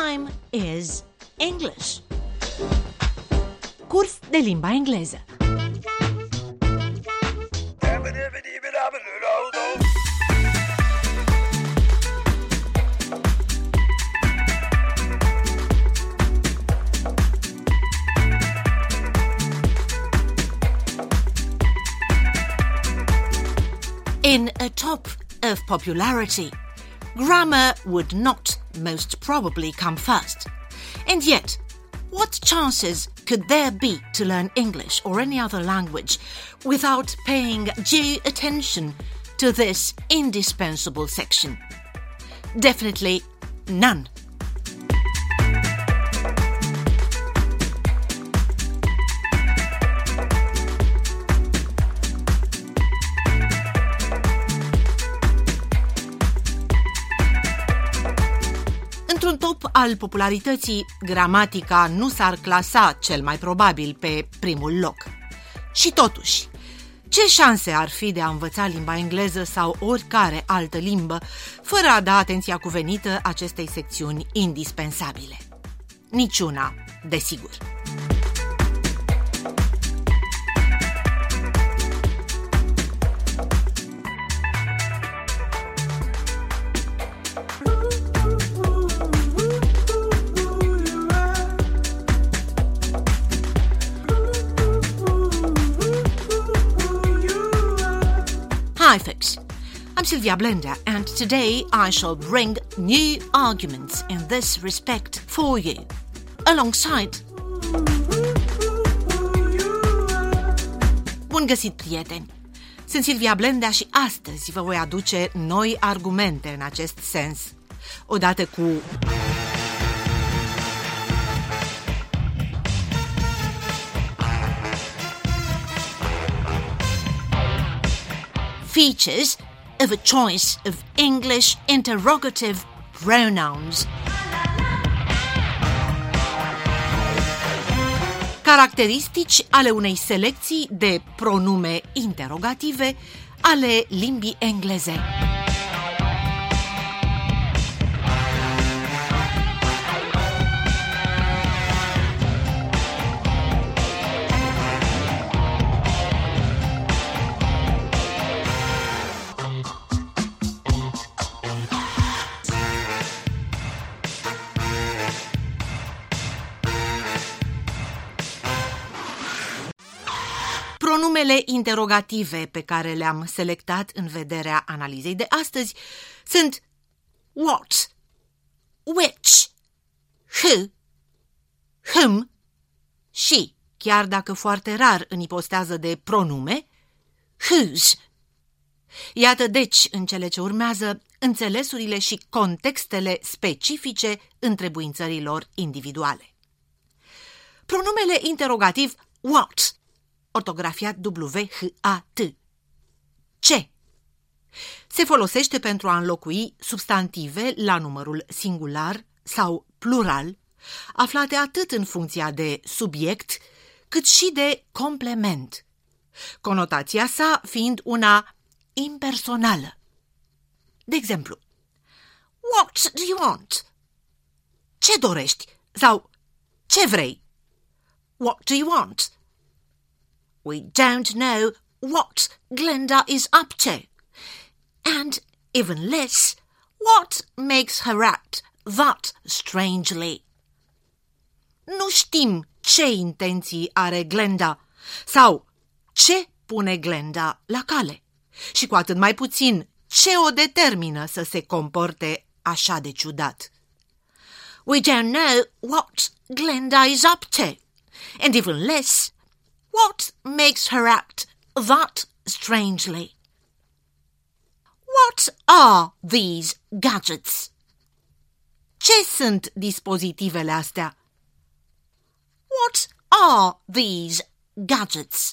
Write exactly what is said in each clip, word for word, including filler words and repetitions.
time is English. Curs de limba engleză. In a top of popularity, grammar would not most probably come first. And yet, what chances could there be to learn English or any other language without paying due attention to this indispensable section? Definitely none. Într-un top al popularității, gramatica nu s-ar clasa cel mai probabil pe primul loc. Și totuși, ce șanse ar fi de a învăța limba engleză sau oricare altă limbă fără a da atenția cuvenită acestei secțiuni indispensabile? Niciuna, desigur. Hi folks, I'm Sylvia Blender and today I shall bring new arguments in this respect for you, alongside... Bun găsit, prieteni! Sunt Sylvia Blender și astăzi vă voi aduce noi argumente în acest sens, odată cu... features of a choice of English interrogative pronouns. Caracteristici ale unei selecții de pronume interogative ale limbii engleze. Pronumele interogative pe care le-am selectat în vederea analizei de astăzi sunt what, which, who, whom și, chiar dacă foarte rar în ipostază de pronume, whose. Iată deci, în cele ce urmează, înțelesurile și contextele specifice întrebuințărilor individuale. Pronumele interogativ what, ortografiat W H A T. Ce? Se folosește pentru a înlocui substantive la numărul singular sau plural, aflate atât în funcția de subiect, cât și de complement, conotația sa fiind una impersonală. De exemplu, what do you want? Ce dorești? Sau ce vrei? What do you want? We don't know what Glenda is up to, and even less, what makes her act that strangely. Nu știm ce intenții are Glenda sau ce pune Glenda la cale și cu atât mai puțin ce o determină să se comporte așa de ciudat. We don't know what Glenda is up to, and even less, what makes her act that strangely? What are these gadgets? Ce sunt dispozitivele astea? What are these gadgets?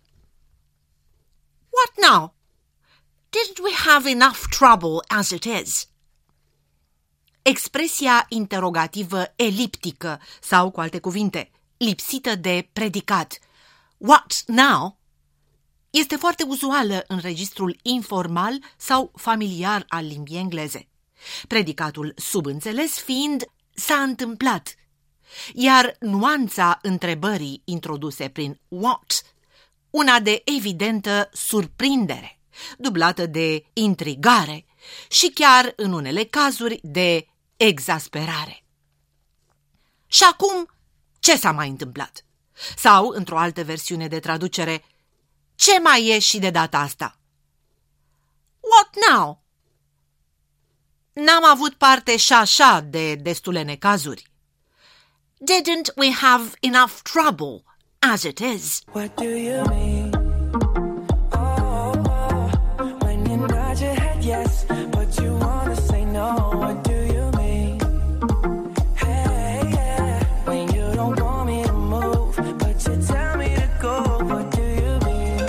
What now? Didn't we have enough trouble as it is? Expresia interogativă eliptică sau, cu alte cuvinte, lipsită de predicat, what now, este foarte uzuală în registrul informal sau familiar al limbii engleze, predicatul subînțeles fiind s-a întâmplat, iar nuanța întrebării introduse prin what, una de evidentă surprindere, dublată de intrigare și chiar, în unele cazuri, de exasperare. Și acum, ce s-a mai întâmplat? Sau, într-o altă versiune de traducere, ce mai e și de data asta? What now? N-am avut parte și așa de destule necazuri. Didn't we have enough trouble as it is? What do you mean? Oh, oh, when you nod your head yes, but you wanna say no. What do you mean? Hey, yeah, when you don't want me to move, but you tell me to go. What do you mean?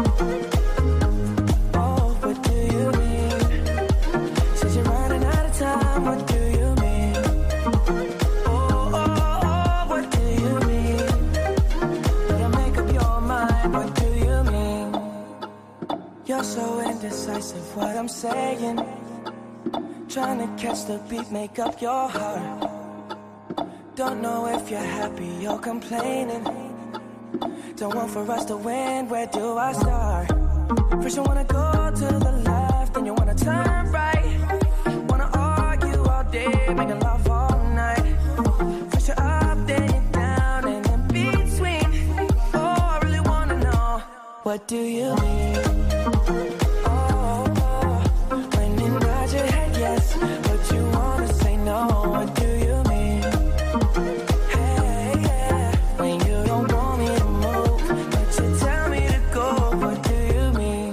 Oh, what do you mean? Said you're running out of time. What do you mean? Oh, oh, oh, what do you mean? Better make up your mind. What do you mean? You're so indecisive. What I'm saying. Trying to catch the beat, make up your heart. Don't know if you're happy or complaining. Don't want for us to win, where do I start? First you wanna go to the left, then you wanna turn right. Wanna argue all day, making love all night. First you're up, then you're down, and in between. Oh, I really wanna know, what do you mean? Oh, oh, when you nod your head yes, but you wanna say no. What do you mean? Hey, yeah, when you don't want me to move, but you tell me to go. What do you mean?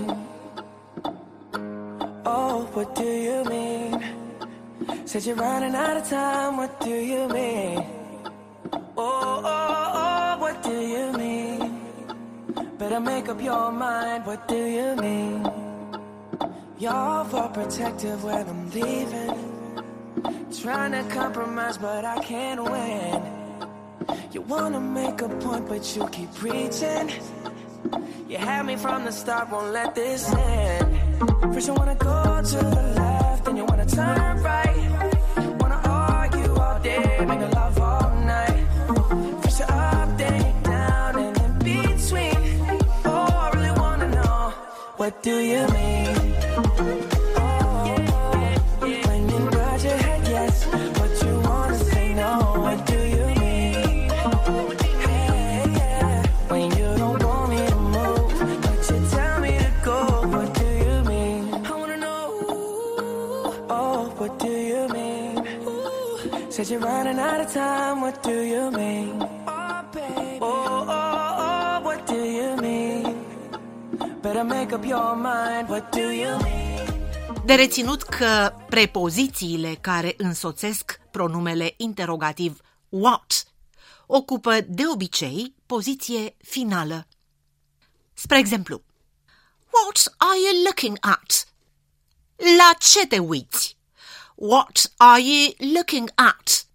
Oh, what do you mean? Said you're running out of time. What do you mean? Oh, oh, oh, what do you mean? Better make up your mind. What do you mean? You're overprotective when I'm leaving. Trying to compromise, but I can't win. You wanna make a point, but you keep preaching. You had me from the start, won't let this end. First you wanna go to the left, then you wanna turn right. Wanna argue all day, make love all night. First you're up, then you're down, and in between. Oh, I really wanna know, what do you mean? Oh, when you nod your head yes, but you wanna say no. What do you mean? Hey, yeah, when you don't want me to move, but you tell me to go. What do you mean? I wanna know. Oh, what do you mean? Said you're running out of time. What do you mean? Oh, baby. Oh, oh, oh, what do you mean? Better make up your mind. What do you mean? De reținut că prepozițiile care însoțesc pronumele interogativ what ocupă de obicei poziție finală. Spre exemplu, what are you looking at? La ce te uiți? What are you looking at?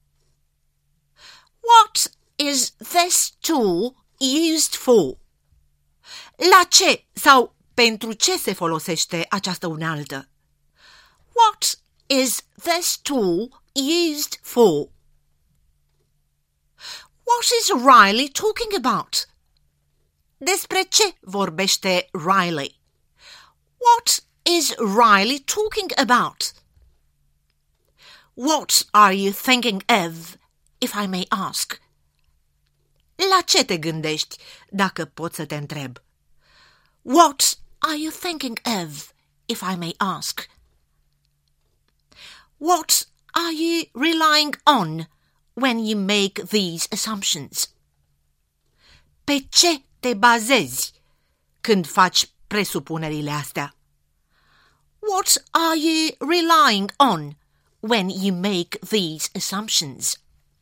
What is this tool used for? La ce sau pentru ce se folosește această unealtă? What is this tool used for? What is Riley talking about? Despre ce vorbește Riley? What is Riley talking about? What are you thinking of, if I may ask? La ce te gândești, dacă pot să te întreb? What are you thinking of, if I may ask? What are you relying on when you make these assumptions? Pe ce te bazezi când faci presupunerile astea? What are you relying on when you make these assumptions?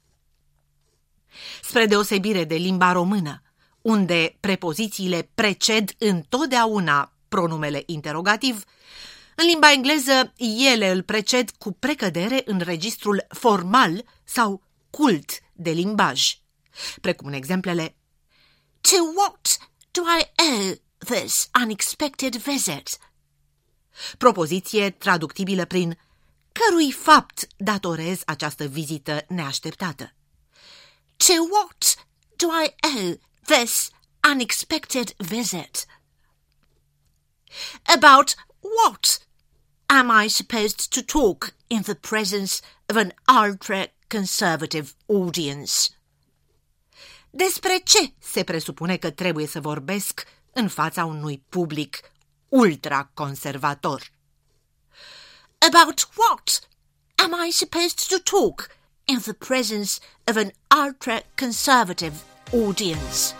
Spre deosebire de limba română, unde prepozițiile preced întotdeauna pronumele interogativ, în limba engleză ele îl preced cu precădere în registrul formal sau cult de limbaj, precum în exemplele To what do I owe this unexpected visit? Propoziție traductibilă prin Cărui fapt datorez această vizită neașteptată? To what do I owe this unexpected visit? About what am I supposed to talk in the presence of an ultra-conservative audience? Despre ce se presupune că trebuie să vorbesc în fața unui public ultra-conservator? About what am I supposed to talk in the presence of an ultra-conservative audience?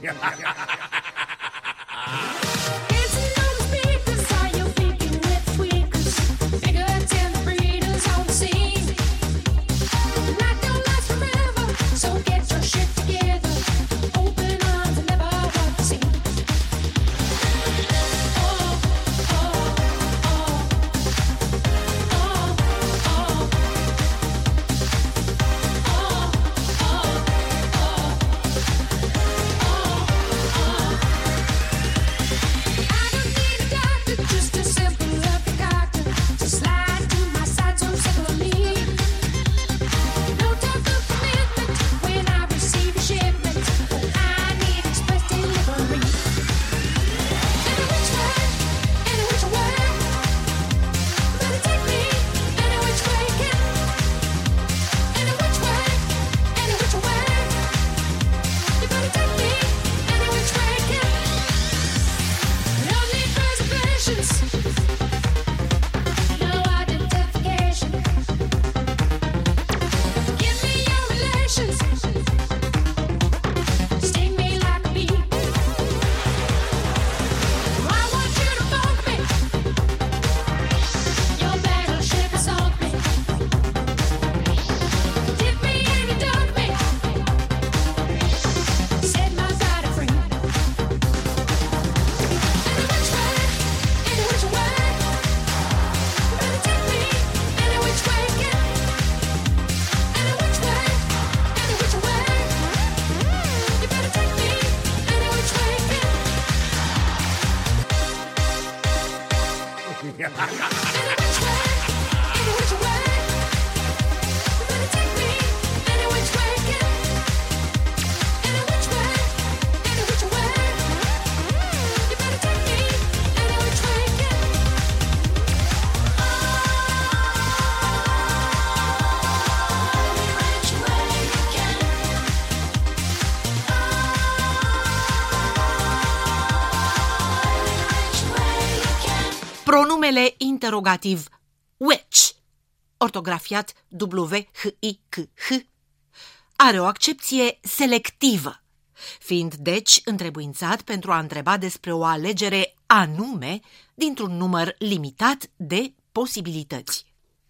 Pronumele interogativ which, ortografiat W H I C H, are o accepție selectivă, fiind deci întrebuințat pentru a întreba despre o alegere anume dintr-un număr limitat de posibilități.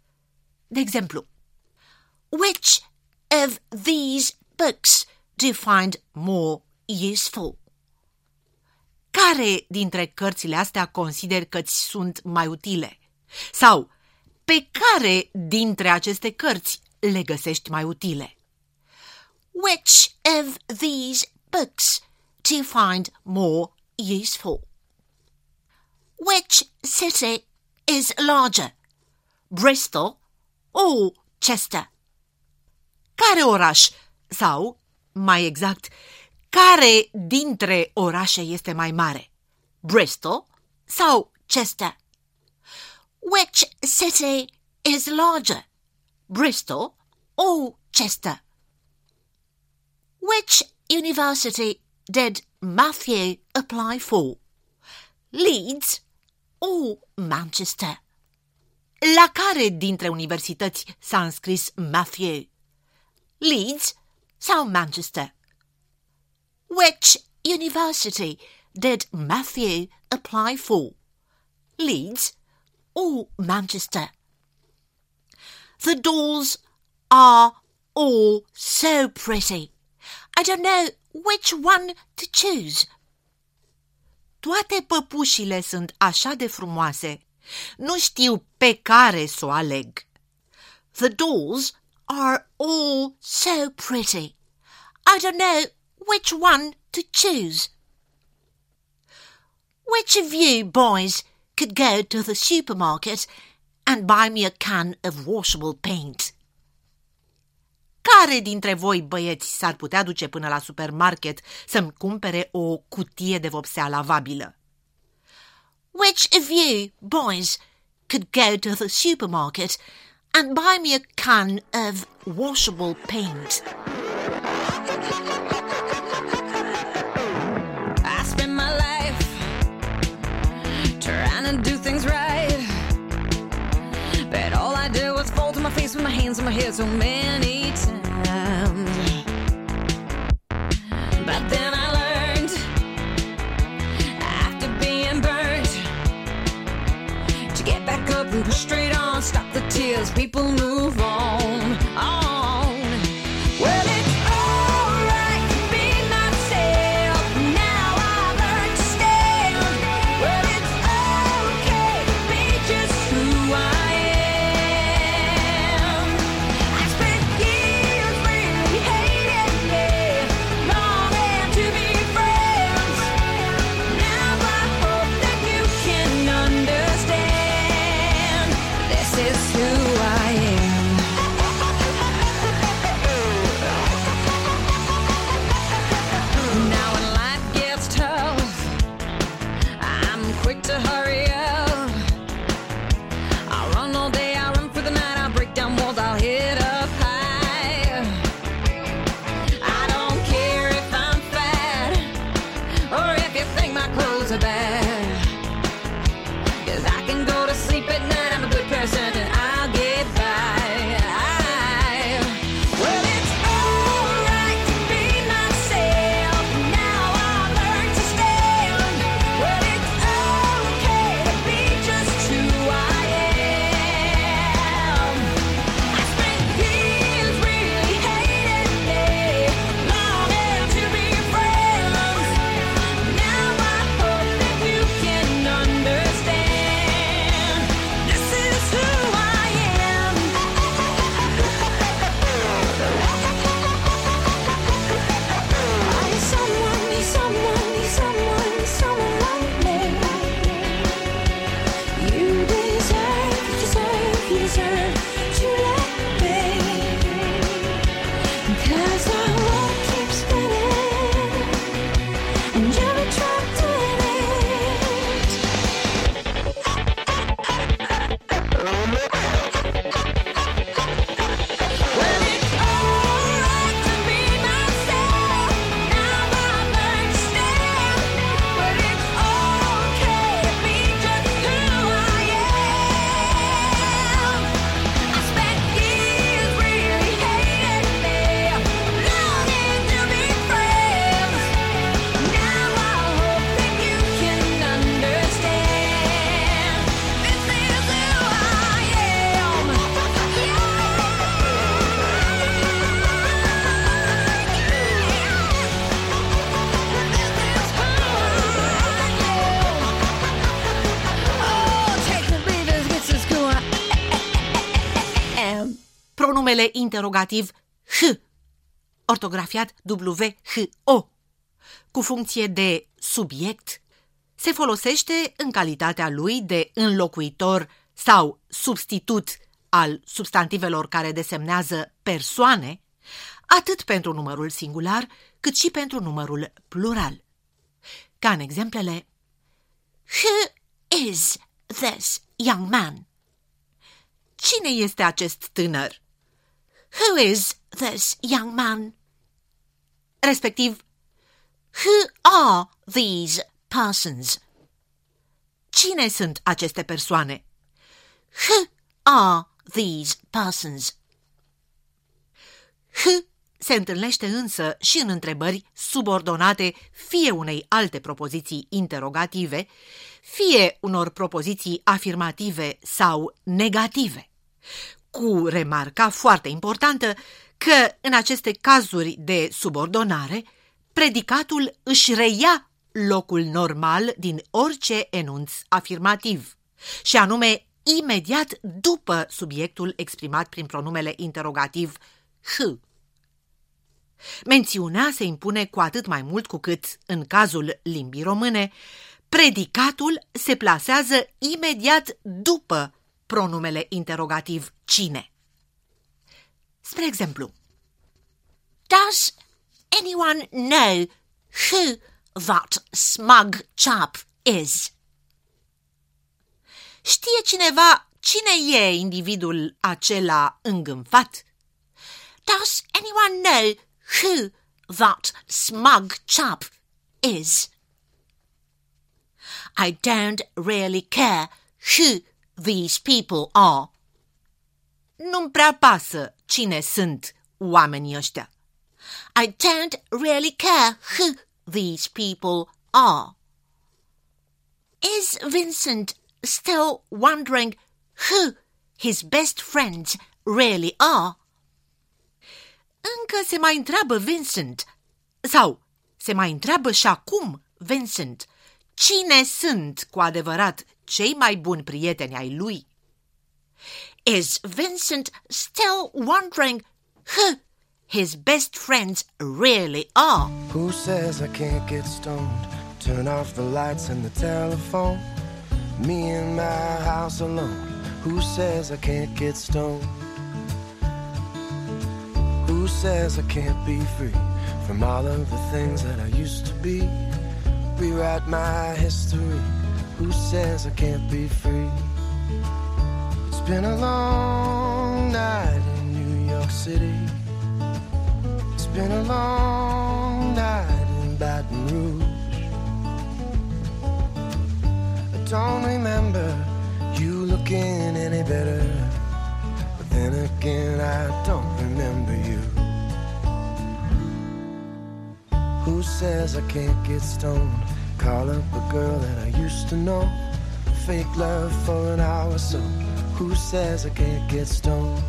De exemplu, which of these books do you find more useful? Care dintre cărțile astea consideri că ți sunt mai utile? Sau, pe care dintre aceste cărți le găsești mai utile? Which of these books do you find more useful? Which city is larger, Bristol or Chester? Care oraș, sau, mai exact, care dintre orașe este mai mare, Bristol sau Chester? Which city is larger, Bristol or Chester? Which university did Matthew apply for, Leeds or Manchester? La care dintre universități s-a înscris Matthew, Leeds sau Manchester? Which university did Matthew apply for, Leeds or Manchester? The dolls are all so pretty. I don't know which one to choose. Toate păpușile sunt așa de frumoase, nu știu pe care să o aleg. The dolls are all so pretty. I don't know which one to choose. Which of you boys could go to the supermarket and buy me a can of washable paint. Care dintre voi, băieți, s-ar putea duce până la supermarket să-mi cumpere o cutie de vopsea lavabilă? Which of you, boys, could go to the supermarket and buy me a can of washable paint? I spend my life trying to do things right, but all I do is fall to my face with my hands on my head so many times. But then I learned, after being burnt, to get back up and push straight on, stop the tears, people move on, on. Well, it's alright to be myself, now I've learned to stand. Well, it's okay to be just who I am. I spent years really hating me, longing to be friends. Now I hope that you can understand, this is who I am. Now when life gets tough, I'm quick to hurry up. I'll run all day, I'll run for the night, I'll break down walls, I'll hit up high. I don't care if I'm fat, or if you think my clothes are bad, 'cause I can go to sleep at night, I'm a good person and I'll get by. Well, it's alright to be myself, now I've learned to stand. Well, it's okay to be just who I am. I spent years really hating me, longing to be friends. Now I hope that you can understand, this is who I am. Are you someone, you someone, you someone, someone like me? You deserve, you deserve, you deserve to let me, 'cause our world keeps spinning and you're trapped in it. Well, it's alright to be myself, now I've learned to stand. But it's okay to be just who I am. I spent years really hating me, longing to be friends. Now I hope that you can understand, this is who I am. Oh, take the beavers, this is who I am. Pronumele interrogativ H, ortografiat W H O, cu funcție de subiect, se folosește în calitatea lui de înlocuitor sau substitut al substantivelor care desemnează persoane, atât pentru numărul singular, cât și pentru numărul plural. Ca în exemplele Who is this young man? Cine este acest tânăr? Who is this young man? Respectiv, who are these persons? Cine sunt aceste persoane? Who are these persons? H se întâlnește însă și în întrebări subordonate fie unei alte propoziții interogative, fie unor propoziții afirmative sau negative, cu remarca foarte importantă că în aceste cazuri de subordonare, predicatul își reia locul normal din orice enunț afirmativ, și anume imediat după subiectul exprimat prin pronumele interrogativ H. Mențiunea se impune cu atât mai mult cu cât, în cazul limbii române, predicatul se plasează imediat după pronumele interrogativ cine. Spre exemplu, Does anyone know who that smug chap is? Știe cineva cine e individul acela îngânfat? Does anyone know who that smug chap is? I don't really care who these people are. Nu-mi prea pasă cine sunt oamenii ăștia. I don't really care who these people are. Is Vincent still wondering who his best friends really are? Încă se mai întreabă Vincent, sau se mai întreabă și acum Vincent, cine sunt cu adevărat cei mai buni prieteni ai lui? Is Vincent still wondering who his best friends really are? Who says I can't get stoned? Turn off the lights and the telephone. Me in my house alone. Who says I can't get stoned? Who says I can't be free from all of the things that I used to be? Rewrite my history. Who says I can't be free? It's been a long night in New York City. It's been a long night in Baton Rouge. I don't remember you looking any better, but then again I don't remember you. Who says I can't get stoned? Call up a girl that I used to know. Fake love for an hour or so. Who says I can't get stoned?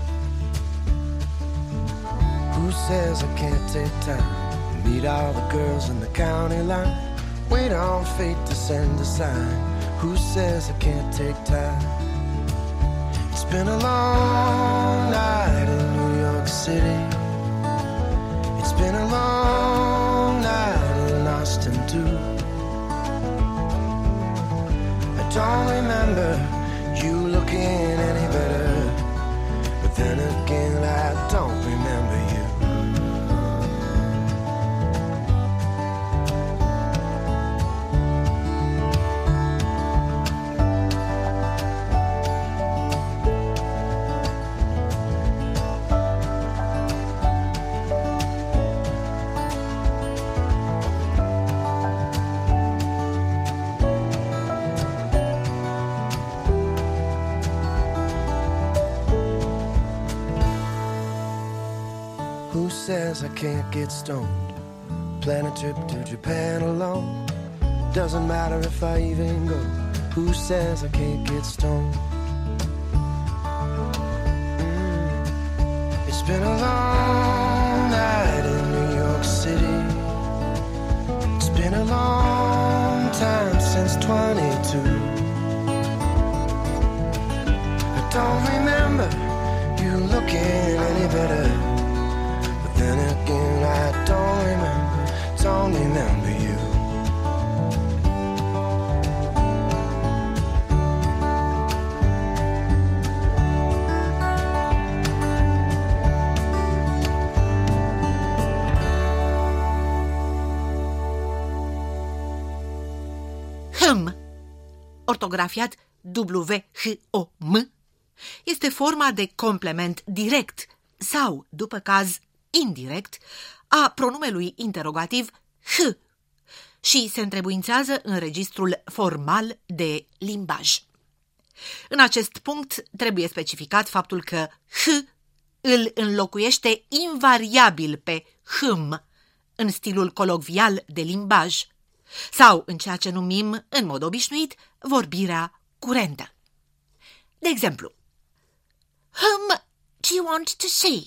Who says I can't take time? Meet all the girls in the county line. Wait on fate to send a sign. Who says I can't take time? It's been a long night in New York City. It's been a long night in Austin too. I don't remember you looking any better, but then again I don't remember you. Who says I can't get stoned? Plan a trip to Japan alone. Doesn't matter if I even go. Who says I can't get stoned? Mm. It's been a long night in New York City. It's been a long time since twenty-two. I don't remember you looking any better. Then again, I don't remember, don't remember you. Hâm, ortografiat W H O M, este forma de complement direct sau, după caz, indirect a pronumelui interrogativ H și se întrebuințează în registrul formal de limbaj. În acest punct trebuie specificat faptul că H îl înlocuiește invariabil pe hm în stilul colocvial de limbaj sau în ceea ce numim, în mod obișnuit, vorbirea curentă. De exemplu, Whom do you want to see?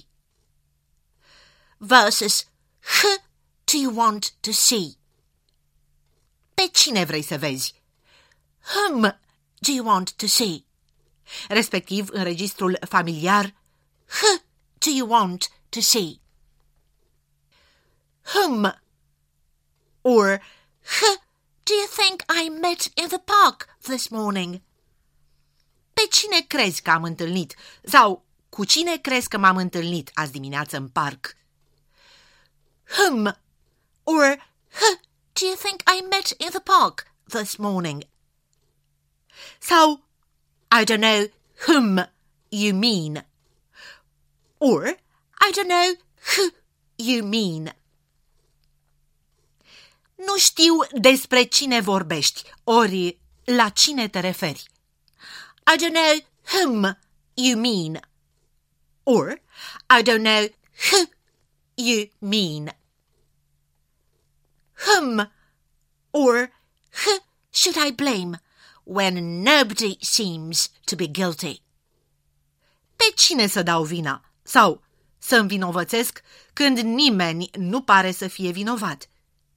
Versus Who do you want to see? Pe cine vrei să vezi? Whom do you want to see? Respectiv în registrul familiar Who do you want to see? Whom or Who do you think I met in the park this morning? Pe cine crezi că am întâlnit? Sau cu cine crezi că m-am întâlnit azi dimineață în parc? Whom or who do you think I met in the park this morning? Sau, I don't know whom you mean. Or, I don't know who you mean. Nu știu despre cine vorbești, ori la cine te referi. I don't know whom you mean. Or, I don't know who you mean. Whom or who should I blame when nobody seems to be guilty? Pe cine să dau vina? Sau să învinovățesc când nimeni nu pare să fie vinovat?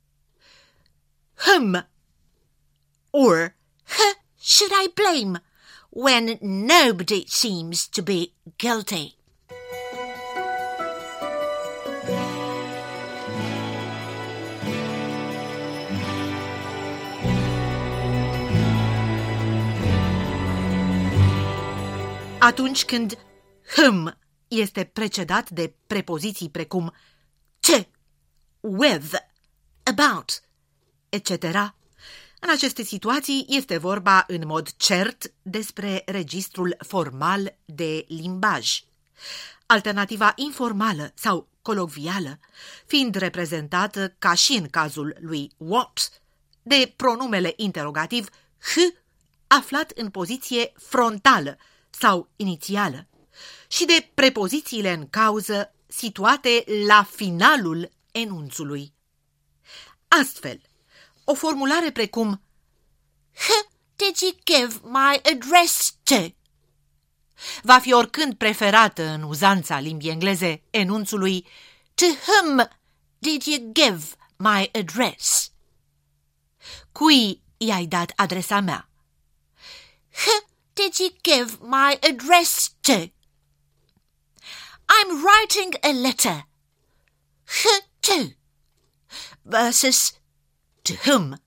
Whom or who should I blame when nobody seems to be guilty? Atunci când whom este precedat de prepoziții precum to, with, about, et cetera, în aceste situații este vorba în mod cert despre registrul formal de limbaj. Alternativa informală sau colocvială fiind reprezentată, ca și în cazul lui what, de pronumele interogativ who, aflat în poziție frontală sau inițială, și de prepozițiile în cauză situate la finalul enunțului. Astfel, o formulare precum Who did you give my address to? Va fi oricând preferată în uzanța limbii engleze enunțului To whom did you give my address? Cui i-ai dat adresa mea? Who did you give my address to? I'm writing a letter. Who to? Versus to whom.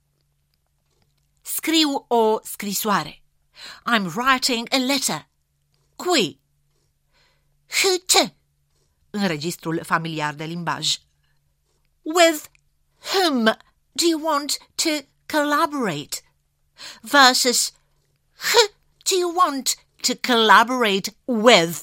Scriu o scrisoare. I'm writing a letter. Cui? Who to? În registrul familiar de limbaj. With whom do you want to collaborate? Versus who do you want to collaborate with?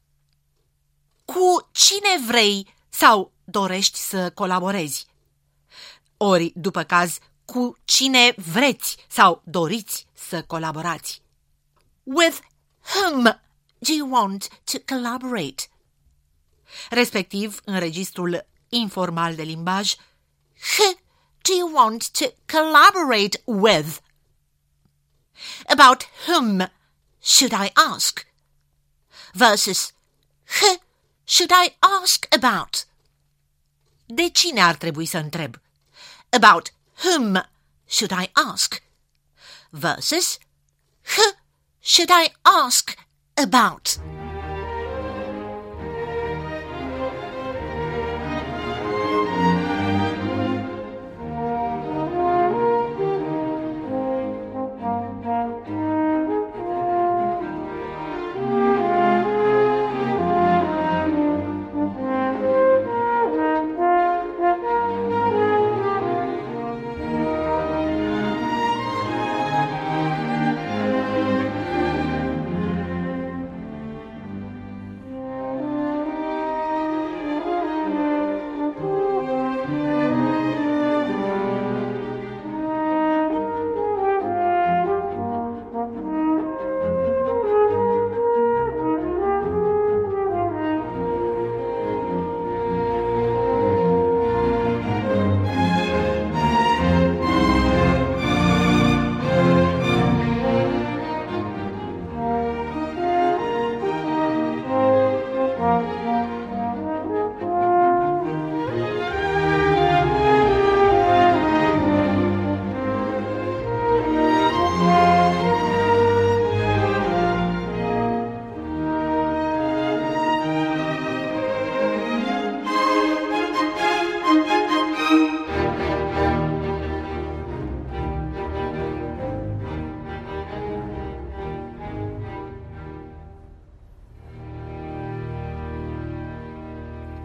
Cu cine vrei sau dorești să colaborezi? Ori, după caz, cu cine vreți sau doriți să colaborați? With whom do you want to collaborate? Respectiv, în registrul informal de limbaj, who do you want to collaborate with? About whom should I ask? Versus who should I ask about? De cine ar trebui să întreb? About whom should I ask? Versus who should I ask about?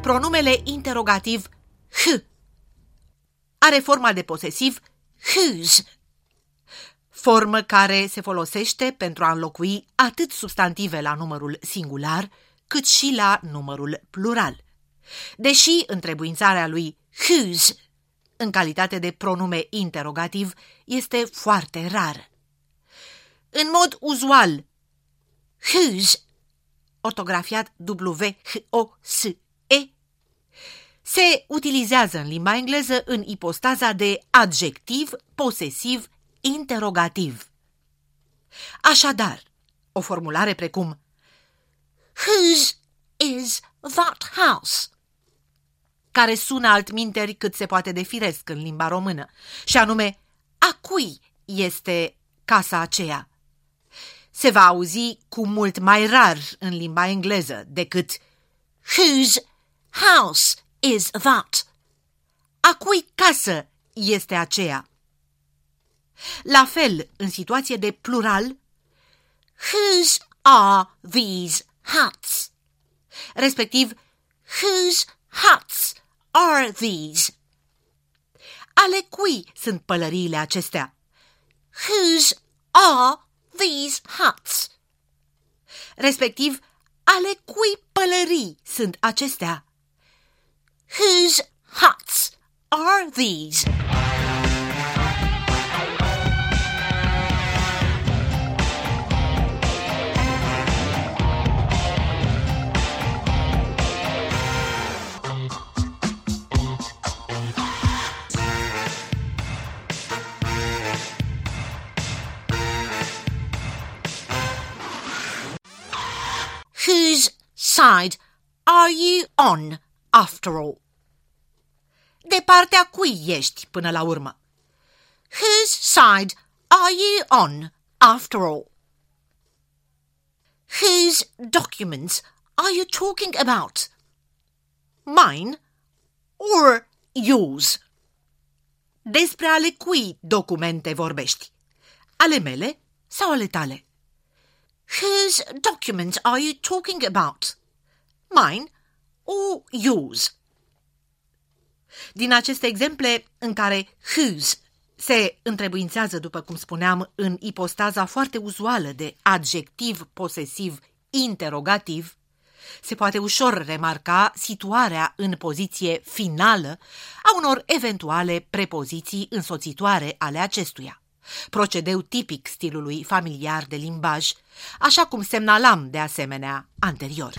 pronumele interogativ h are forma de posesiv whose, formă care se folosește pentru a înlocui atât substantive la numărul singular, cât și la numărul plural. Deși întrebuințarea lui whose în calitate de pronume interogativ este foarte rară. În mod uzual, whose, ortografiat W H O S E, se utilizează în limba engleză în ipostaza de adjectiv posesiv interogativ. Așadar, o formulare precum whose is that house, care sună altminteri cât se poate de firesc în limba română, și anume, a cui este casa aceea, se va auzi cu mult mai rar în limba engleză decât whose house is that, a cui casă este aceea. La fel, în situație de plural, whose are these huts, respectiv whose huts are these, ale cui sunt pălăriile acestea, whose are these huts, respectiv ale cui pălării sunt acestea, whose huts are these. Whose side are you on, after all? De partea cui ești până la urmă? Whose side are you on, after all? Whose documents are you talking about? Mine or yours? Despre ale cui documente vorbești? Ale mele sau ale tale? Whose documents are you talking about? Mine or yours? Din aceste exemple în care whose se întrebuințează, după cum spuneam, în ipostaza foarte uzuală de adjectiv posesiv interogativ, se poate ușor remarca situarea în poziție finală a unor eventuale prepoziții însoțitoare ale acestuia. Procedeu tipic stilului familiar de limbaj, așa cum semnalam de asemenea anterior.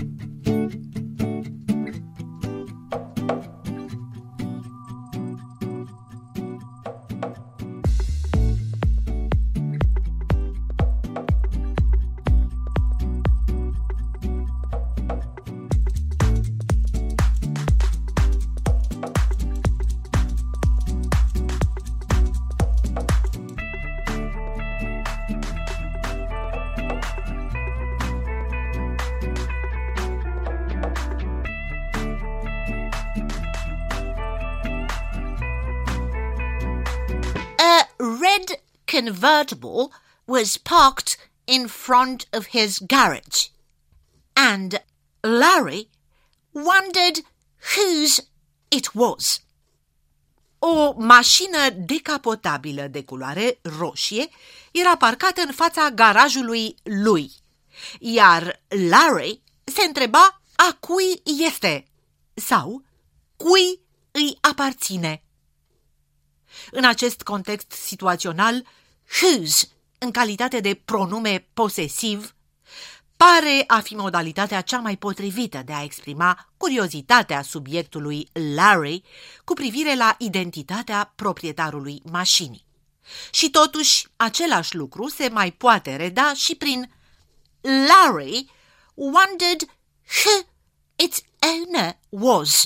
Red convertible was parked in front of his garage, and Larry wondered whose it was. O mașină decapotabilă de culoare roșie era parcată în fața garajului lui, iar Larry se întreba a cui este sau cui îi aparține. În acest context situațional, whose, în calitate de pronume posesiv, pare a fi modalitatea cea mai potrivită de a exprima curiozitatea subiectului Larry cu privire la identitatea proprietarului mașinii. Și totuși, același lucru se mai poate reda și prin Larry wondered who its owner was.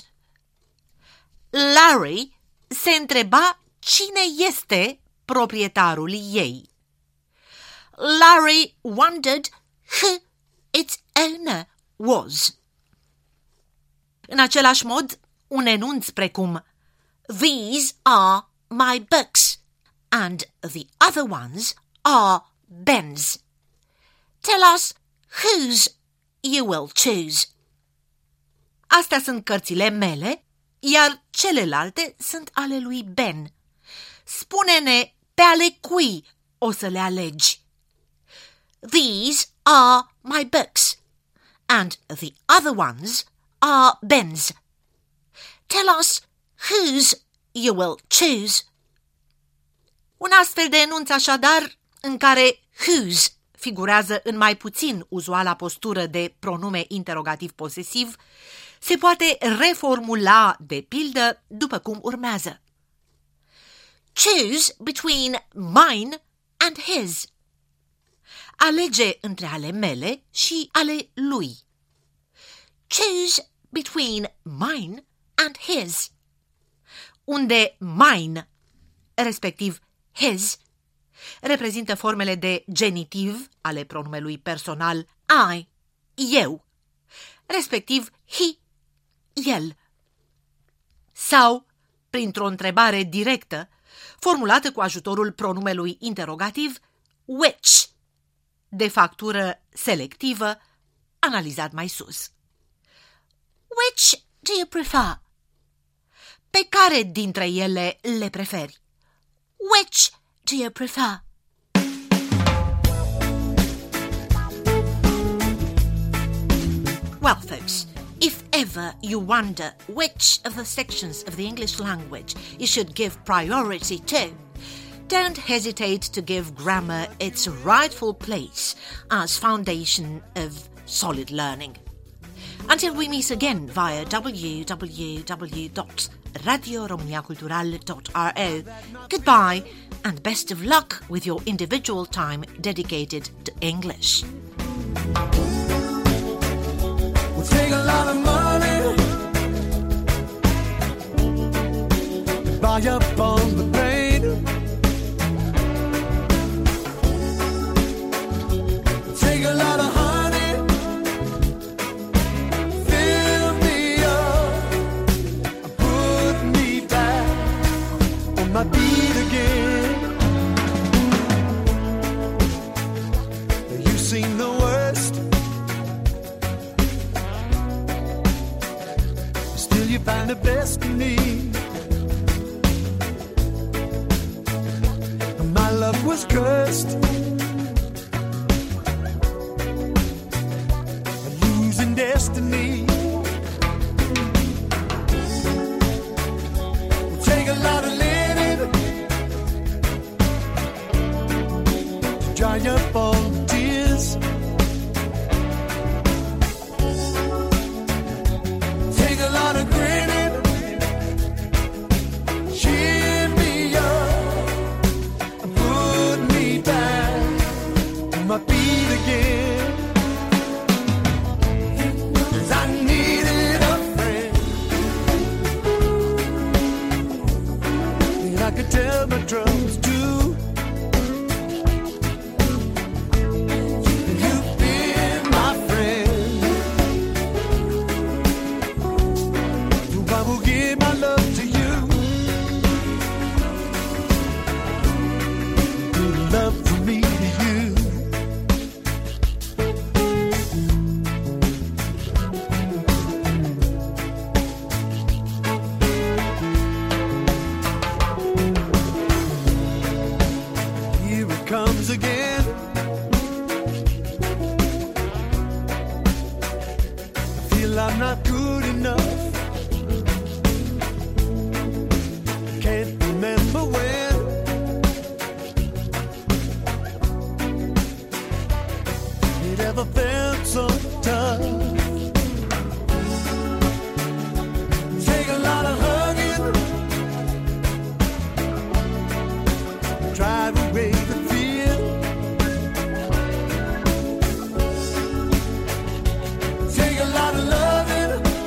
Larry se întreba cine este proprietarul ei. Larry wondered who its owner was. În același mod, un enunț precum These are my books and the other ones are Ben's. Tell us whose you will choose. Astea sunt cărțile mele, iar celelalte sunt ale lui Ben. Spune-ne pe ale cui o să le alegi. These are my books, and the other ones are Ben's. Tell us whose you will choose. Un astfel de enunț așadar, în care whose figurează în mai puțin uzuala postură de pronume interogativ posesiv, se poate reformula, de pildă, după cum urmează. Choose between mine and his. Alege între ale mele și ale lui. Choose between mine and his. Unde mine, respectiv his, reprezintă formele de genitiv ale pronumelui personal I, eu, respectiv he, el. Sau, printr-o întrebare directă, formulată cu ajutorul pronumelui interogativ which, de factură selectivă, analizat mai sus. Which do you prefer? Pe care dintre ele le preferi? Which do you prefer? Well, folks, if ever you wonder which of the sections of the English language you should give priority to, don't hesitate to give grammar its rightful place as foundation of solid learning. Until we meet again via w w w dot radio romania cultural dot r o, goodbye and best of luck with your individual time dedicated to English. We'll take a lot of money, buy up on the plane. We'll take a lot of honey, fill me up, put me back on my feet again. You've seen the worst, still you find the best in me. My luck was cursed, a losing destiny. It'll take a lot of living to dry up all the tears. Take a lot of grinning, cheer me up, put me back on my feet again. 'Cause I needed a friend, and I could tell my troubles too. And you've been my friend, so I will give my love to you. Good love from me to you. Here it comes again. I feel I'm not good enough. Can't remember when it ever felt so tough. Take a lot of hugging, drive away the fear. Take a lot of loving,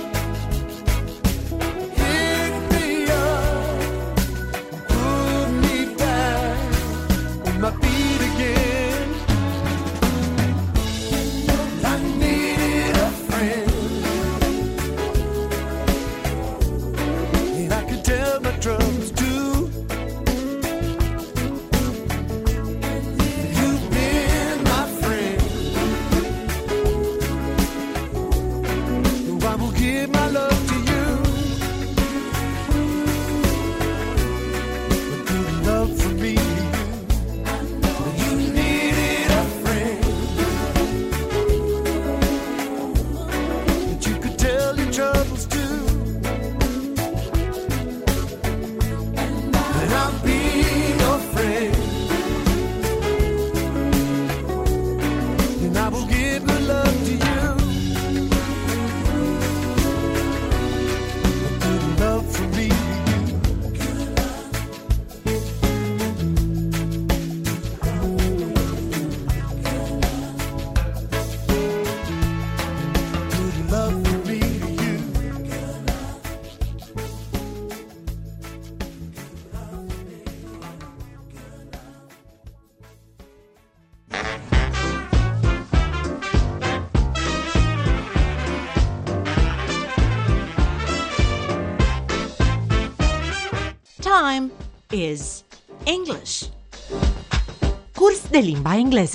time is English. Curs de limba engleză.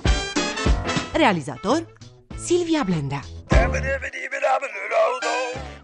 Realizator Silvia Blendea.